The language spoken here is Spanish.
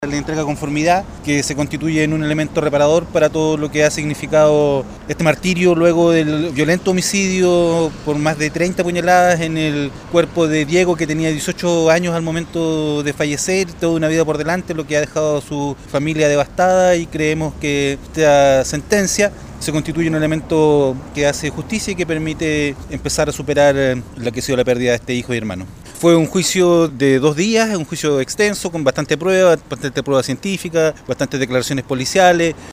Le entrega conformidad, que se constituye en un elemento reparador para todo lo que ha significado este martirio luego del violento homicidio por más de 30 puñaladas en el cuerpo de Diego, que tenía 18 años al momento de fallecer, toda una vida por delante, lo que ha dejado a su familia devastada, y creemos que esta sentencia se constituye un elemento que hace justicia y que permite empezar a superar lo que ha sido la pérdida de este hijo y hermano. Fue un juicio de 2 días, un juicio extenso, con bastante prueba científica, bastantes declaraciones policiales.